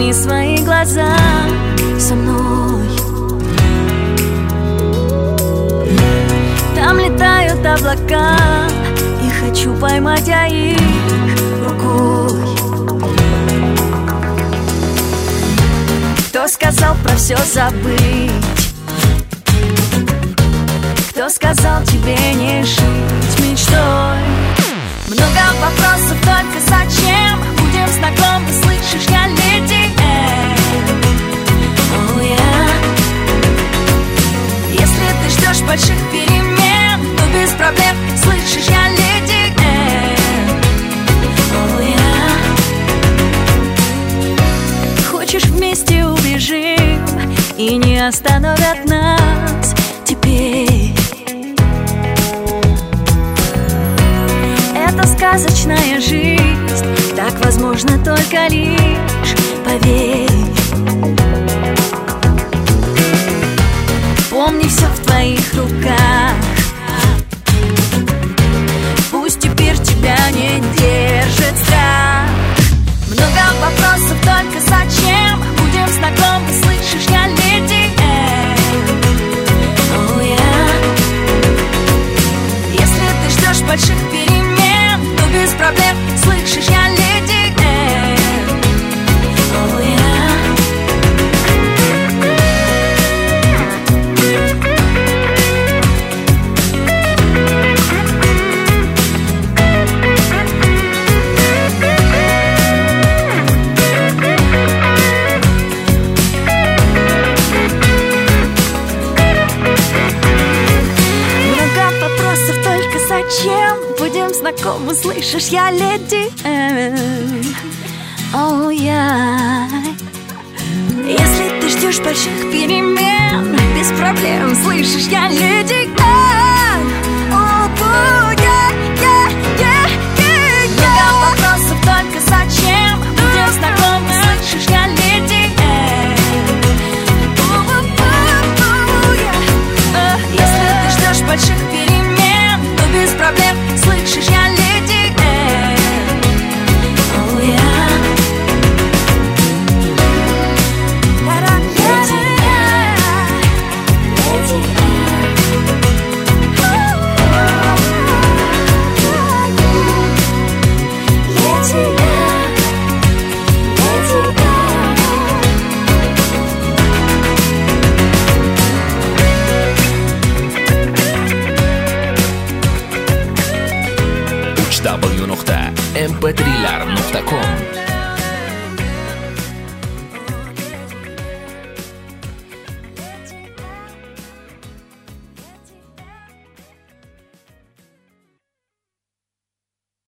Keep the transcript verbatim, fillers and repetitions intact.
Подними свои глаза со мной. Там летают облака, и хочу поймать я их рукой. Кто сказал про все забыть? Кто сказал тебе не жить мечтой? Много вопросов, только зачем? Будем знакомы, слышишь, я леди М. Oh, yeah. Если ты ждешь больших перемен, то без проблем, слышишь, я леди М. Oh, yeah. Хочешь, вместе убежим, и не остановят нас теперь. Это сказочная жизнь, так возможно только лишь поверь. Помни, все в твоих руках. Пусть теперь тебя не держит страх. Много вопросов, только зачем? Будем знакомы, слышишь, я леди М. Oh, yeah. Если ты ждешь больших перемен, то без проблем, слышишь, я леди М. Oh, yeah. Зачем? Будем знакомы, слышишь, я леди М. Oh, yeah. Если ты ждешь больших перемен, без проблем, слышишь, я леди М. Oh, yeah, yeah, yeah, yeah. Много вопросов, только зачем? Будем знакомы, слышишь, я леди М. Если ты ждешь больших перемен, без проблем, слышишь, я леди М. Oh, yeah. Леди М. Леди М. Леди М. дабл ю точка эм пэ три лар точка ком